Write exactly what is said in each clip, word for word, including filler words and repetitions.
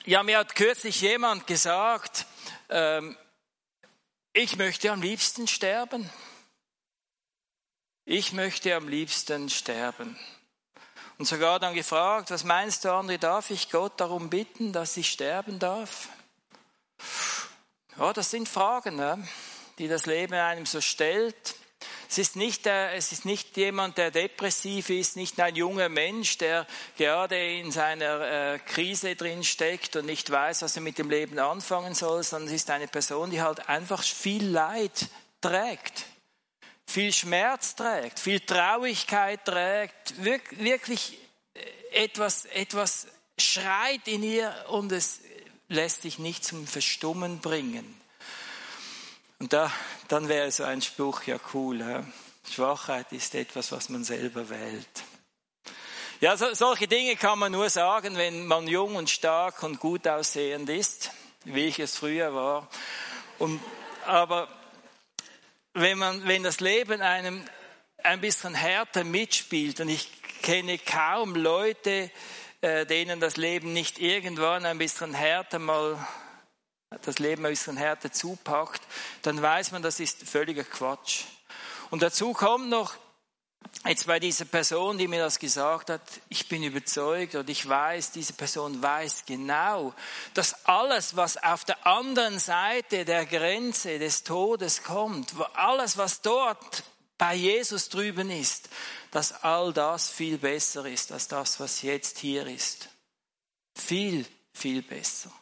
Ja, mir hat kürzlich jemand gesagt, ähm, ich möchte am liebsten sterben. Ich möchte am liebsten sterben. Und sogar dann gefragt, was meinst du, André, darf ich Gott darum bitten, dass ich sterben darf? Ja, das sind Fragen, ne, die das Leben einem so stellt. Es ist nicht, der, es ist nicht jemand, der depressiv ist, nicht ein junger Mensch, der gerade in seiner äh, Krise drin steckt und nicht weiß, was er mit dem Leben anfangen soll, sondern es ist eine Person, die halt einfach viel Leid trägt, viel Schmerz trägt, viel Traurigkeit trägt, wirk- wirklich etwas, etwas schreit in ihr und es lässt sich nicht zum Verstummen bringen. Und da, dann wäre so ein Spruch ja cool. Ja? Schwachheit ist etwas, was man selber wählt. Ja, so, solche Dinge kann man nur sagen, wenn man jung und stark und gut aussehend ist, wie ich es früher war. Und, aber wenn man, wenn das Leben einem ein bisschen härter mitspielt, und ich kenne kaum Leute, äh, denen das Leben nicht irgendwann ein bisschen härter mal das Leben ein bisschen härter zupackt, dann weiß man, das ist völliger Quatsch. Und dazu kommt noch, jetzt bei dieser Person, die mir das gesagt hat, ich bin überzeugt und ich weiß, diese Person weiß genau, dass alles, was auf der anderen Seite der Grenze des Todes kommt, alles, was dort bei Jesus drüben ist, dass all das viel besser ist als das, was jetzt hier ist. Viel, viel besser.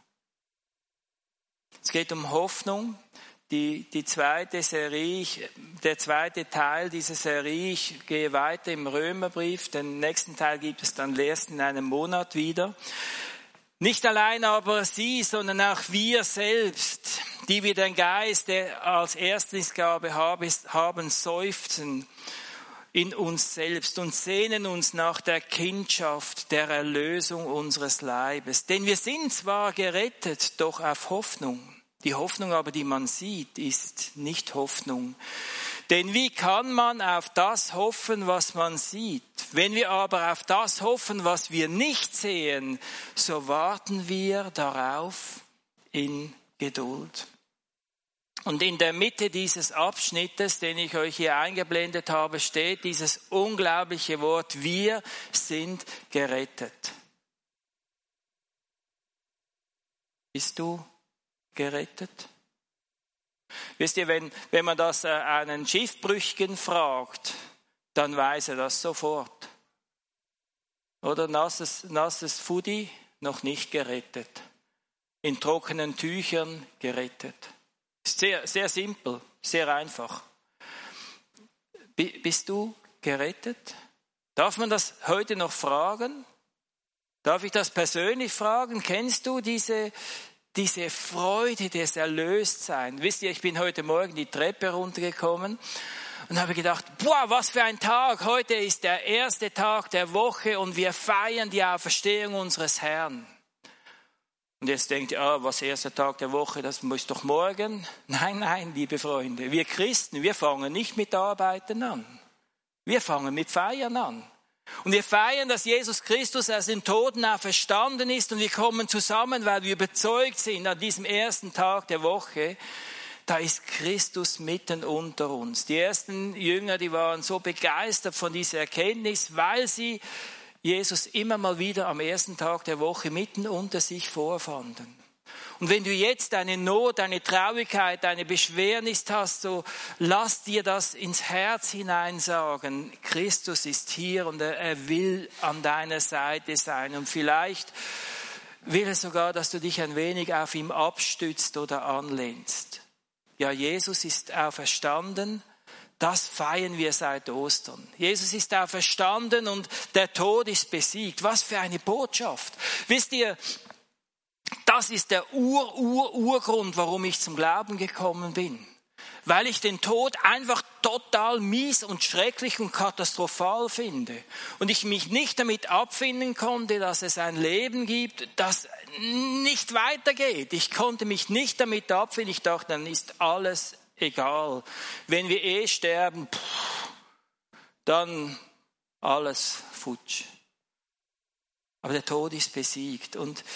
Es geht um Hoffnung. Die, die zweite Serie, der zweite Teil dieser Serie, ich gehe weiter im Römerbrief. Den nächsten Teil gibt es dann erst in einem Monat wieder. Nicht allein aber sie, sondern auch wir selbst, die wir den Geist, der als Erstlingsgabe haben, seufzen in uns selbst und sehnen uns nach der Kindschaft, der Erlösung unseres Leibes. Denn wir sind zwar gerettet, doch auf Hoffnung. Die Hoffnung aber, die man sieht, ist nicht Hoffnung. Denn wie kann man auf das hoffen, was man sieht? Wenn wir aber auf das hoffen, was wir nicht sehen, so warten wir darauf in Geduld. Und in der Mitte dieses Abschnittes, den ich euch hier eingeblendet habe, steht dieses unglaubliche Wort, wir sind gerettet. Bist du gerettet? Wisst ihr, wenn, wenn man das einen Schiffbrüchigen fragt, dann weiß er das sofort. Oder nasses, nasses Fudi, noch nicht gerettet. In trockenen Tüchern gerettet. Sehr, sehr simpel, sehr einfach. Bist du gerettet? Darf man das heute noch fragen? Darf ich das persönlich fragen? Kennst du diese, diese Freude des Erlöstseins? Wisst ihr, ich bin heute Morgen die Treppe runtergekommen und habe gedacht, boah, was für ein Tag. Heute ist der erste Tag der Woche und wir feiern die Auferstehung unseres Herrn. Und jetzt denkt ihr, ah, was erster Tag der Woche, das muss doch morgen. Nein, nein, liebe Freunde, wir Christen, wir fangen nicht mit Arbeiten an. Wir fangen mit Feiern an. Und wir feiern, dass Jesus Christus aus den Toten auferstanden ist und wir kommen zusammen, weil wir überzeugt sind an diesem ersten Tag der Woche, da ist Christus mitten unter uns. Die ersten Jünger, die waren so begeistert von dieser Erkenntnis, weil sie Jesus immer mal wieder am ersten Tag der Woche mitten unter sich vorfanden. Und wenn du jetzt eine Not, eine Traurigkeit, eine Beschwernis hast, so lass dir das ins Herz hinein sagen. Christus ist hier und er, er will an deiner Seite sein. Und vielleicht will er sogar, dass du dich ein wenig auf ihm abstützt oder anlehnst. Ja, Jesus ist auferstanden. Das feiern wir seit Ostern. Jesus ist auferstanden und der Tod ist besiegt. Was für eine Botschaft. Wisst ihr, das ist der Ur, Ur, Urgrund, warum ich zum Glauben gekommen bin. Weil ich den Tod einfach total mies und schrecklich und katastrophal finde. Und ich mich nicht damit abfinden konnte, dass es ein Leben gibt, das nicht weitergeht. Ich konnte mich nicht damit abfinden. Ich dachte, dann ist alles egal. Wenn wir eh sterben, pff, dann alles futsch. Aber der Tod ist besiegt. Und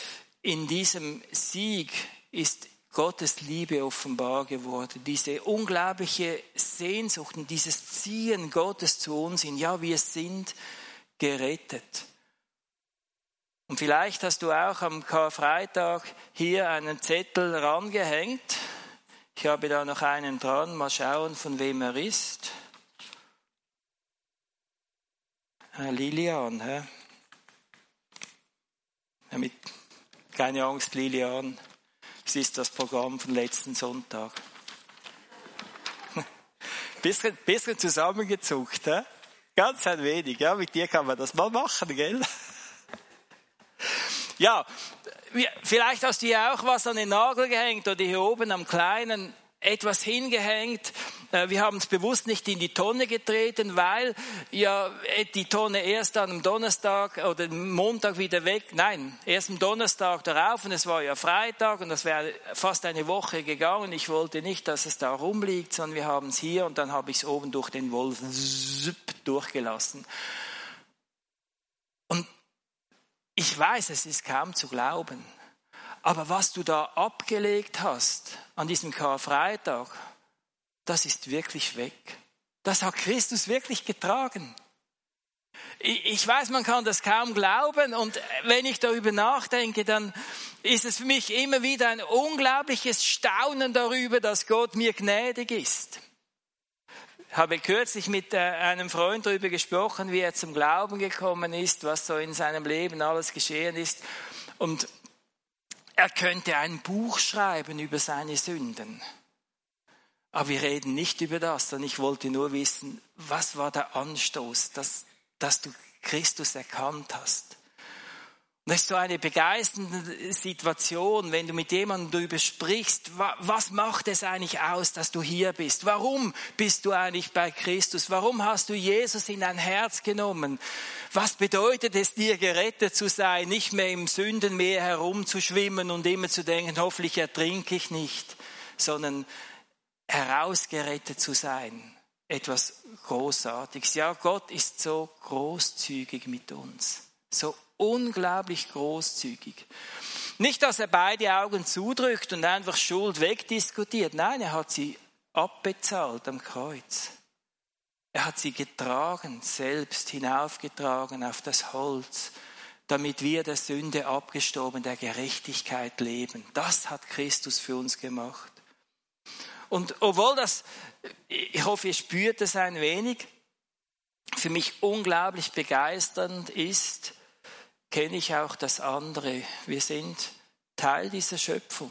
in diesem Sieg ist Gottes Liebe offenbar geworden. Diese unglaubliche Sehnsucht und dieses Ziehen Gottes zu uns hin. Ja, wir sind gerettet. Und vielleicht hast du auch am Karfreitag hier einen Zettel rangehängt. Ich habe da noch einen dran. Mal schauen, von wem er ist. Lilian, hä? Ja, mit, keine Angst, Lilian. Es ist das Programm von letzten Sonntag. bisschen, bisschen zusammengezuckt, hä? Ganz ein wenig. Ja, mit dir kann man das mal machen, gell? Ja, vielleicht hast du hier auch was an den Nagel gehängt oder hier oben am Kleinen etwas hingehängt. Wir haben es bewusst nicht in die Tonne getreten, weil ja die Tonne erst am Donnerstag oder Montag wieder weg, nein, erst am Donnerstag darauf und es war ja Freitag und das wäre fast eine Woche gegangen. Ich wollte nicht, dass es da rumliegt, sondern wir haben es hier und dann habe ich es oben durch den Wolf durchgelassen. Und ich weiß, es ist kaum zu glauben, aber was du da abgelegt hast an diesem Karfreitag, das ist wirklich weg. Das hat Christus wirklich getragen. Ich weiß, man kann das kaum glauben und wenn ich darüber nachdenke, dann ist es für mich immer wieder ein unglaubliches Staunen darüber, dass Gott mir gnädig ist. Ich habe kürzlich mit einem Freund darüber gesprochen, wie er zum Glauben gekommen ist, was so in seinem Leben alles geschehen ist. Und er könnte ein Buch schreiben über seine Sünden. Aber wir reden nicht über das, sondern ich wollte nur wissen, was war der Anstoß, dass, dass du Christus erkannt hast. Und das ist so eine begeisternde Situation, wenn du mit jemandem darüber sprichst, was macht es eigentlich aus, dass du hier bist? Warum bist du eigentlich bei Christus? Warum hast du Jesus in dein Herz genommen? Was bedeutet es dir, gerettet zu sein, nicht mehr im Sündenmeer herumzuschwimmen und immer zu denken, hoffentlich ertrinke ich nicht, sondern herausgerettet zu sein? Etwas Großartiges. Ja, Gott ist so großzügig mit uns. So unglaublich großzügig. Nicht, dass er beide Augen zudrückt und einfach Schuld wegdiskutiert. Nein, er hat sie abbezahlt am Kreuz. Er hat sie getragen, selbst hinaufgetragen auf das Holz, damit wir der Sünde abgestorben, der Gerechtigkeit leben. Das hat Christus für uns gemacht. Und obwohl das, ich hoffe, ihr spürt es ein wenig, für mich unglaublich begeisternd ist, kenne ich auch das andere. Wir sind Teil dieser Schöpfung.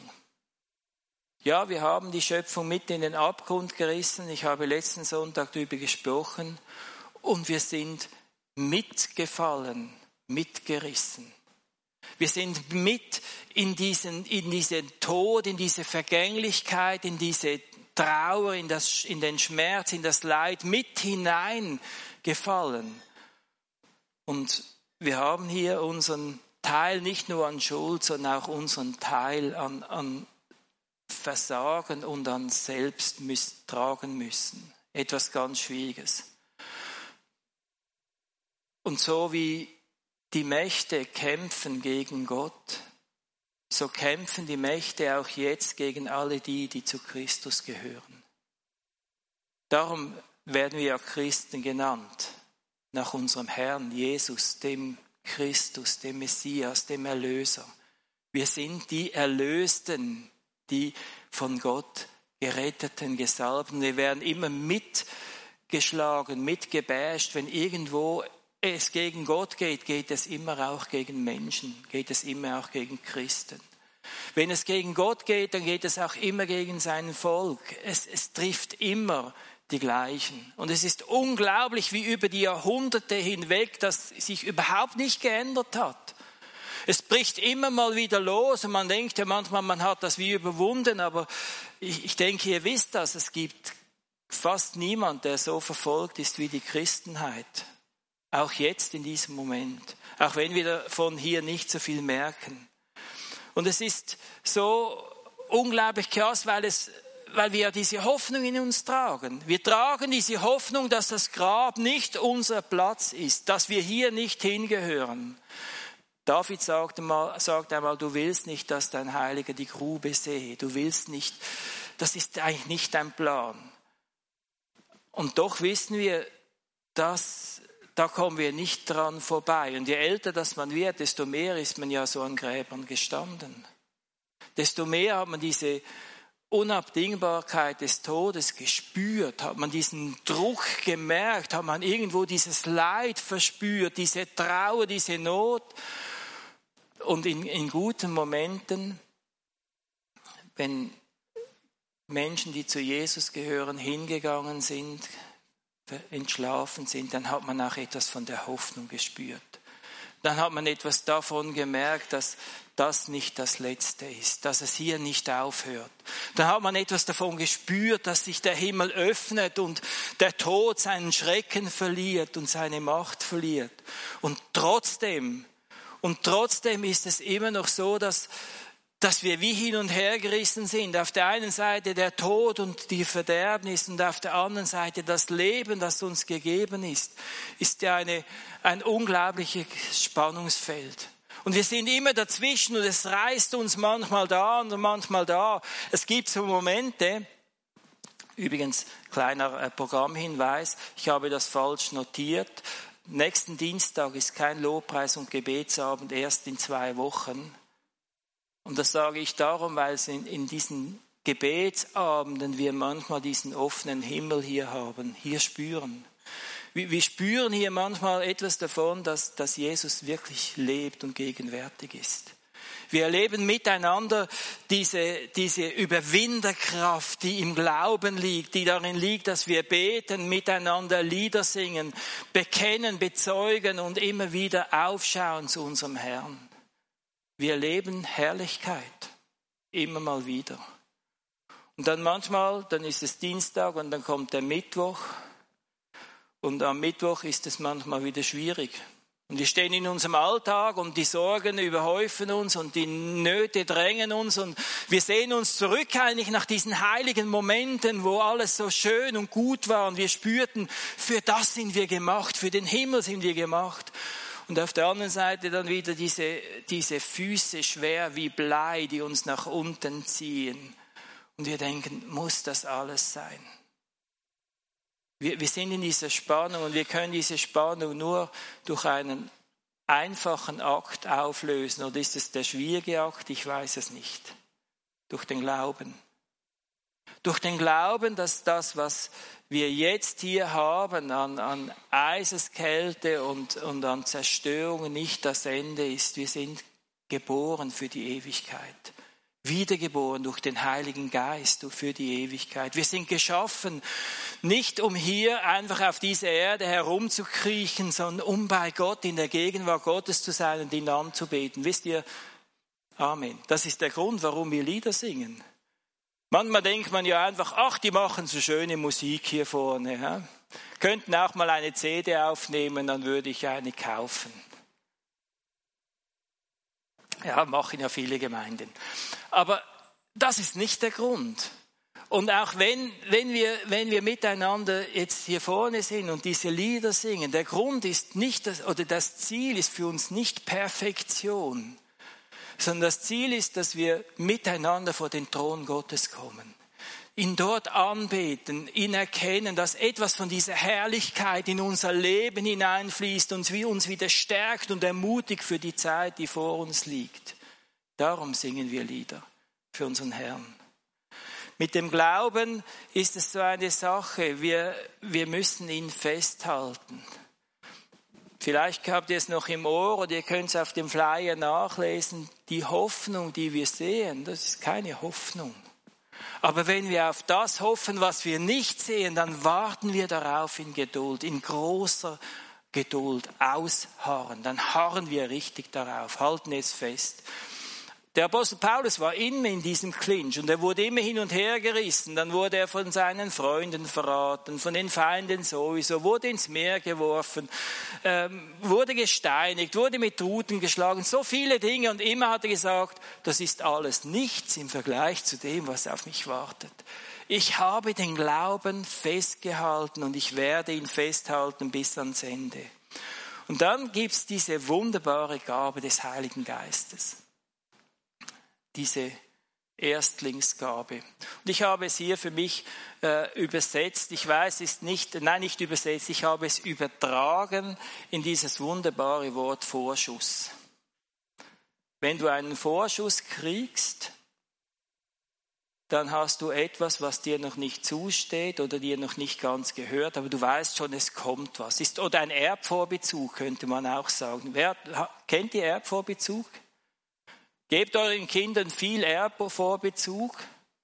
Ja, wir haben die Schöpfung mit in den Abgrund gerissen. Ich habe letzten Sonntag darüber gesprochen. Und wir sind mitgefallen, mitgerissen. Wir sind mit in diesen, in diesen Tod, in diese Vergänglichkeit, in diese Trauer, in, das, in den Schmerz, in das Leid mit hineingefallen. Und wir haben hier unseren Teil nicht nur an Schuld, sondern auch unseren Teil an, an Versagen und an selbst müssen, tragen müssen. Etwas ganz Schwieriges. Und so wie die Mächte kämpfen gegen Gott, so kämpfen die Mächte auch jetzt gegen alle die, die zu Christus gehören. Darum werden wir ja Christen genannt, nach unserem Herrn Jesus, dem Christus, dem Messias, dem Erlöser. Wir sind die Erlösten, die von Gott Geretteten, Gesalbten. Wir werden immer mitgeschlagen, mitgebasht. Wenn irgendwo es gegen Gott geht, geht es immer auch gegen Menschen, geht es immer auch gegen Christen. Wenn es gegen Gott geht, dann geht es auch immer gegen sein Volk. Es, es trifft immer die gleichen. Und es ist unglaublich, wie über die Jahrhunderte hinweg das sich überhaupt nicht geändert hat. Es bricht immer mal wieder los und man denkt ja manchmal, man hat das wie überwunden, aber ich, ich denke, ihr wisst das, es gibt fast niemand, der so verfolgt ist wie die Christenheit. Auch jetzt in diesem Moment. Auch wenn wir davon hier nicht so viel merken. Und es ist so unglaublich krass, weil es, weil wir ja diese Hoffnung in uns tragen. Wir tragen diese Hoffnung, dass das Grab nicht unser Platz ist, dass wir hier nicht hingehören. David sagt einmal, sagt einmal, du willst nicht, dass dein Heiliger die Grube sehe. Du willst nicht, das ist eigentlich nicht dein Plan. Und doch wissen wir, dass, da kommen wir nicht dran vorbei. Und je älter das man wird, desto mehr ist man ja so an Gräbern gestanden. Desto mehr hat man diese Unabdingbarkeit des Todes gespürt, hat man diesen Druck gemerkt, hat man irgendwo dieses Leid verspürt, diese Trauer, diese Not. Und in, in guten Momenten, wenn Menschen, die zu Jesus gehören, hingegangen sind, entschlafen sind, dann hat man auch etwas von der Hoffnung gespürt. Dann hat man etwas davon gemerkt, dass das nicht das Letzte ist, dass es hier nicht aufhört. Dann hat man etwas davon gespürt, dass sich der Himmel öffnet und der Tod seinen Schrecken verliert und seine Macht verliert. Und trotzdem, und trotzdem ist es immer noch so, dass dass wir wie hin und her gerissen sind. Auf der einen Seite der Tod und die Verderbnis und auf der anderen Seite das Leben, das uns gegeben ist, ist ja eine, ein unglaubliches Spannungsfeld. Und wir sind immer dazwischen und es reißt uns manchmal da und manchmal da. Es gibt so Momente, übrigens kleiner Programmhinweis, ich habe das falsch notiert. Nächsten Dienstag ist kein Lobpreis- und Gebetsabend, erst in zwei Wochen. Und das sage ich darum, weil es in, in diesen Gebetsabenden wir manchmal diesen offenen Himmel hier haben, hier spüren. Wir, wir spüren hier manchmal etwas davon, dass, dass Jesus wirklich lebt und gegenwärtig ist. Wir erleben miteinander diese, diese Überwinderkraft, die im Glauben liegt, die darin liegt, dass wir beten, miteinander Lieder singen, bekennen, bezeugen und immer wieder aufschauen zu unserem Herrn. Wir erleben Herrlichkeit, immer mal wieder. Und dann manchmal, dann ist es Dienstag und dann kommt der Mittwoch. Und am Mittwoch ist es manchmal wieder schwierig. Und wir stehen in unserem Alltag und die Sorgen überhäufen uns und die Nöte drängen uns. Und wir sehen uns zurück eigentlich nach diesen heiligen Momenten, wo alles so schön und gut war. Und wir spürten, für das sind wir gemacht, für den Himmel sind wir gemacht. Und auf der anderen Seite dann wieder diese, diese Füße schwer wie Blei, die uns nach unten ziehen. Und wir denken, muss das alles sein? Wir, wir sind in dieser Spannung und wir können diese Spannung nur durch einen einfachen Akt auflösen. Oder ist es der schwierige Akt? Ich weiß es nicht. Durch den Glauben. Durch den Glauben, dass das, was wir jetzt hier haben an, an Eiseskälte und, und an Zerstörung nicht das Ende ist. Wir sind geboren für die Ewigkeit. Wiedergeboren durch den Heiligen Geist für die Ewigkeit. Wir sind geschaffen, nicht um hier einfach auf dieser Erde herumzukriechen, sondern um bei Gott in der Gegenwart Gottes zu sein und ihn anzubeten. Wisst ihr, Amen. Das ist der Grund, warum wir Lieder singen. Manchmal denkt man ja einfach, ach, die machen so schöne Musik hier vorne. Ja? Könnten auch mal eine C D aufnehmen, dann würde ich eine kaufen. Ja, machen ja viele Gemeinden. Aber das ist nicht der Grund. Und auch wenn, wenn, wir, wenn wir miteinander jetzt hier vorne sind und diese Lieder singen, der Grund ist nicht, das, oder das Ziel ist für uns nicht Perfektion, sondern das Ziel ist, dass wir miteinander vor den Thron Gottes kommen. Ihn dort anbeten, ihn erkennen, dass etwas von dieser Herrlichkeit in unser Leben hineinfließt und uns wieder stärkt und ermutigt für die Zeit, die vor uns liegt. Darum singen wir Lieder für unseren Herrn. Mit dem Glauben ist es so eine Sache, wir, wir müssen ihn festhalten. Vielleicht habt ihr es noch im Ohr oder ihr könnt es auf dem Flyer nachlesen. Die Hoffnung, die wir sehen, das ist keine Hoffnung. Aber wenn wir auf das hoffen, was wir nicht sehen, dann warten wir darauf in Geduld, in großer Geduld, ausharren. Dann harren wir richtig darauf, halten es fest. Der Apostel Paulus war immer in diesem Clinch und er wurde immer hin und her gerissen. Dann wurde er von seinen Freunden verraten, von den Feinden sowieso, wurde ins Meer geworfen, ähm, wurde gesteinigt, wurde mit Ruten geschlagen. So viele Dinge und immer hat er gesagt, das ist alles nichts im Vergleich zu dem, was auf mich wartet. Ich habe den Glauben festgehalten und ich werde ihn festhalten bis ans Ende. Und dann gibt es diese wunderbare Gabe des Heiligen Geistes. Diese Erstlingsgabe. Und ich habe es hier für mich äh, übersetzt. Ich weiß, es ist nicht, nein, nicht übersetzt, ich habe es übertragen in dieses wunderbare Wort Vorschuss. Wenn du einen Vorschuss kriegst, dann hast du etwas, was dir noch nicht zusteht oder dir noch nicht ganz gehört, aber du weißt schon, es kommt was. Ist, oder ein Erbvorbezug, könnte man auch sagen. Wer kennt ihr Erbvorbezug? Gebt euren Kindern viel Erbvorbezug.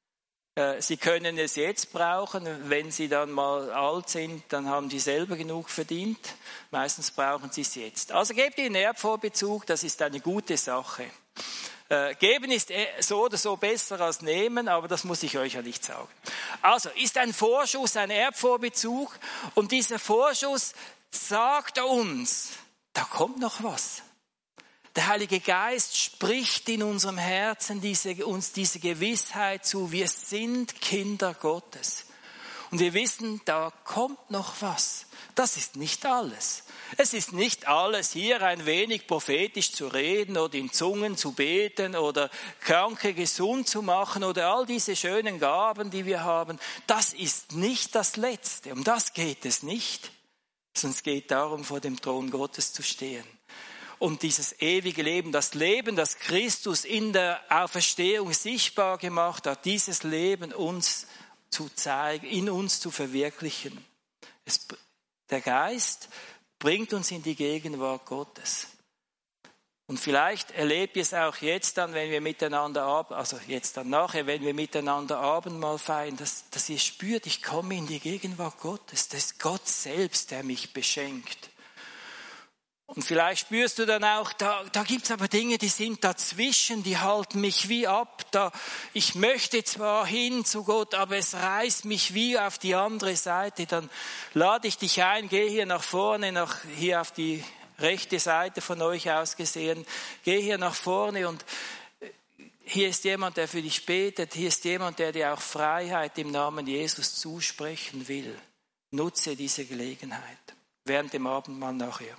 Sie können es jetzt brauchen. Wenn sie dann mal alt sind, dann haben die selber genug verdient. Meistens brauchen sie es jetzt. Also gebt ihnen Erbvorbezug, das ist eine gute Sache. Äh, geben ist so oder so besser als nehmen, aber das muss ich euch ja nicht sagen. Also ist ein Vorschuss ein Erbvorbezug und dieser Vorschuss sagt uns, da kommt noch was. Der Heilige Geist spricht in unserem Herzen diese, uns diese Gewissheit zu, wir sind Kinder Gottes. Und wir wissen, da kommt noch was. Das ist nicht alles. Es ist nicht alles, hier ein wenig prophetisch zu reden oder in Zungen zu beten oder Kranke gesund zu machen oder all diese schönen Gaben, die wir haben. Das ist nicht das Letzte. Um das geht es nicht. Sondern es geht darum, vor dem Thron Gottes zu stehen. Und dieses ewige Leben, das Leben, das Christus in der Auferstehung sichtbar gemacht hat, dieses Leben uns zu zeigen, in uns zu verwirklichen. Es, der Geist bringt uns in die Gegenwart Gottes. Und vielleicht erlebt ihr es auch jetzt dann, wenn wir miteinander, also jetzt dann nachher, wenn wir miteinander Abendmahl feiern, dass, dass ihr spürt, ich komme in die Gegenwart Gottes. Das ist Gott selbst, der mich beschenkt. Und vielleicht spürst du dann auch, da, da gibt's aber Dinge, die sind dazwischen, die halten mich wie ab. Da, ich möchte zwar hin zu Gott, aber es reißt mich wie auf die andere Seite. Dann lade ich dich ein, geh hier nach vorne, nach, hier auf die rechte Seite von euch aus gesehen. Geh hier nach vorne und hier ist jemand, der für dich betet. Hier ist jemand, der dir auch Freiheit im Namen Jesus zusprechen will. Nutze diese Gelegenheit während dem Abendmahl nachher.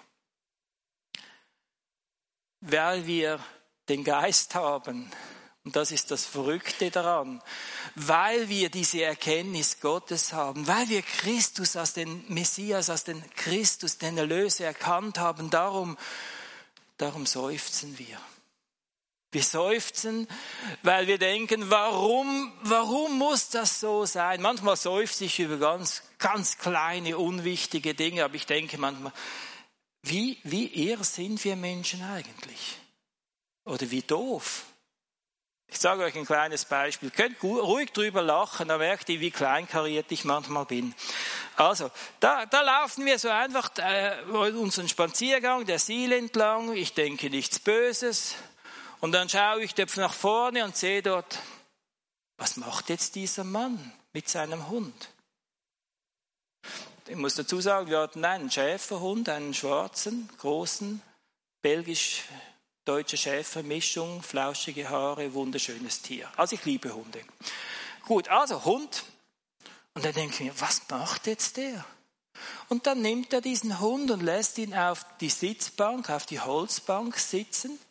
Weil wir den Geist haben, und das ist das Verrückte daran, weil wir diese Erkenntnis Gottes haben, weil wir Christus als den Messias, als den Christus, den Erlöser erkannt haben, darum, darum seufzen wir. Wir seufzen, weil wir denken, warum, warum muss das so sein? Manchmal seufze ich über ganz, ganz kleine, unwichtige Dinge, aber ich denke manchmal, Wie, wie irr sind wir Menschen eigentlich? Oder wie doof? Ich sage euch ein kleines Beispiel. Ihr könnt ruhig drüber lachen, da merkt ihr, wie kleinkariert ich manchmal bin. Also, da, da laufen wir so einfach äh, unseren Spaziergang der Siel entlang. Ich denke nichts Böses. Und dann schaue ich nach vorne und sehe dort, was macht jetzt dieser Mann mit seinem Hund? Ich muss dazu sagen, wir hatten einen Schäferhund, einen schwarzen, großen, belgisch-deutsche Schäfermischung, flauschige Haare, wunderschönes Tier. Also ich liebe Hunde. Gut, also Hund. Und dann denke ich mir, was macht jetzt der? Und dann nimmt er diesen Hund und lässt ihn auf die Sitzbank, auf die Holzbank sitzen,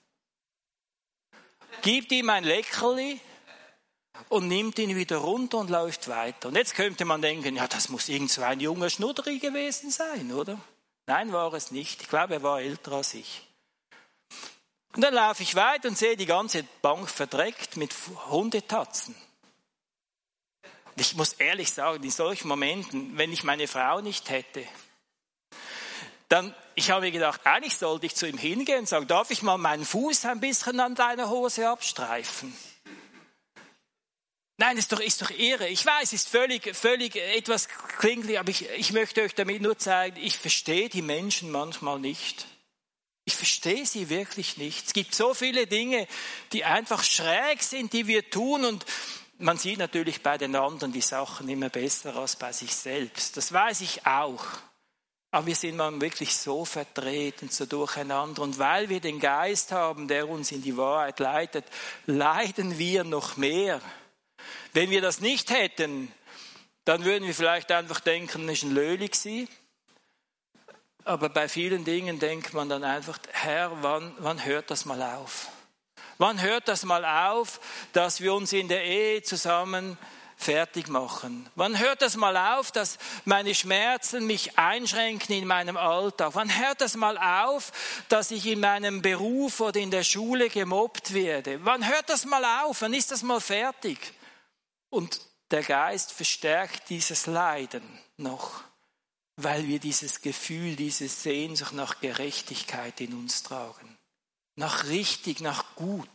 gibt ihm ein Leckerli und nimmt ihn wieder runter und läuft weiter. Und jetzt könnte man denken, ja, das muss irgend so ein junger Schnudderi gewesen sein, oder? Nein, war es nicht. Ich glaube, er war älter als ich. Und dann laufe ich weiter und sehe die ganze Bank verdreckt mit Hundetatzen. Und ich muss ehrlich sagen, in solchen Momenten, wenn ich meine Frau nicht hätte, dann, ich habe mir gedacht, eigentlich sollte ich zu ihm hingehen und sagen, darf ich mal meinen Fuß ein bisschen an deiner Hose abstreifen? Nein, ist doch, ist doch irre. Ich weiß, ist völlig, völlig etwas klinglich, aber ich, ich möchte euch damit nur zeigen, ich verstehe die Menschen manchmal nicht. Ich verstehe sie wirklich nicht. Es gibt so viele Dinge, die einfach schräg sind, die wir tun, und man sieht natürlich bei den anderen die Sachen immer besser als bei sich selbst. Das weiß ich auch. Aber wir sind man wirklich so verdreht und so durcheinander. Und weil wir den Geist haben, der uns in die Wahrheit leitet, leiden wir noch mehr. Wenn wir das nicht hätten, dann würden wir vielleicht einfach denken, das ist ein Löli gewesen. aber bei vielen Dingen denkt man dann einfach, Herr, wann, wann hört das mal auf? Wann hört das mal auf, dass wir uns in der Ehe zusammen fertig machen? Wann hört das mal auf, dass meine Schmerzen mich einschränken in meinem Alltag? Wann hört das mal auf, dass ich in meinem Beruf oder in der Schule gemobbt werde? Wann hört das mal auf? Wann ist das mal fertig? Und der Geist verstärkt dieses Leiden noch, weil wir dieses Gefühl, diese Sehnsucht nach Gerechtigkeit in uns tragen. Nach richtig, nach gut.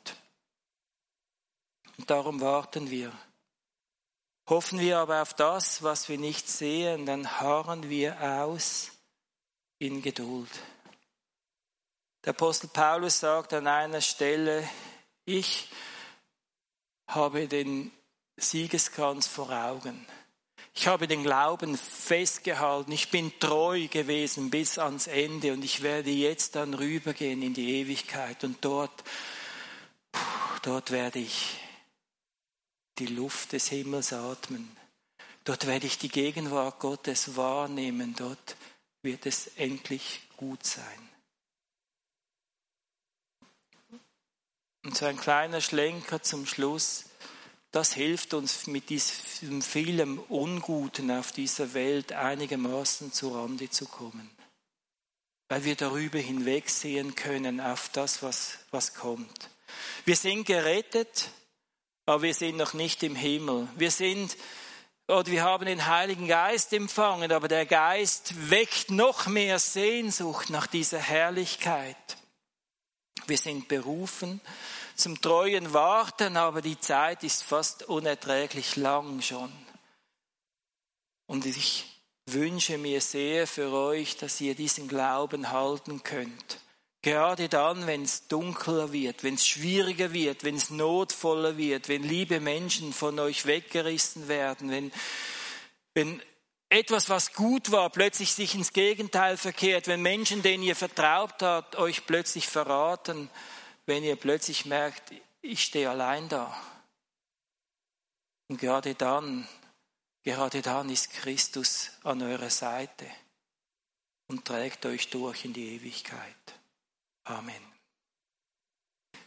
Und darum warten wir. Hoffen wir aber auf das, was wir nicht sehen, dann harren wir aus in Geduld. Der Apostel Paulus sagt an einer Stelle, ich habe den Siegeskranz vor Augen. Ich habe den Glauben festgehalten. Ich bin treu gewesen bis ans Ende und ich werde jetzt dann rübergehen in die Ewigkeit und dort, dort werde ich die Luft des Himmels atmen. Dort werde ich die Gegenwart Gottes wahrnehmen. Dort wird es endlich gut sein. Und so ein kleiner Schlenker zum Schluss. Das hilft uns, mit diesem vielen Unguten auf dieser Welt einigermaßen zu Rande zu kommen. Weil wir darüber hinwegsehen können auf das, was, was kommt. Wir sind gerettet, aber wir sind noch nicht im Himmel. Wir sind, oder wir haben den Heiligen Geist empfangen, aber der Geist weckt noch mehr Sehnsucht nach dieser Herrlichkeit. Wir sind berufen zum treuen Warten, aber die Zeit ist fast unerträglich lang schon. Und ich wünsche mir sehr für euch, dass ihr diesen Glauben halten könnt. Gerade dann, wenn es dunkler wird, wenn es schwieriger wird, wenn es notvoller wird, wenn liebe Menschen von euch weggerissen werden, wenn, wenn etwas, was gut war, plötzlich sich ins Gegenteil verkehrt, wenn Menschen, denen ihr vertraut habt, euch plötzlich verraten, wenn ihr plötzlich merkt, ich stehe allein da. Und gerade dann, gerade dann ist Christus an eurer Seite und trägt euch durch in die Ewigkeit. Amen.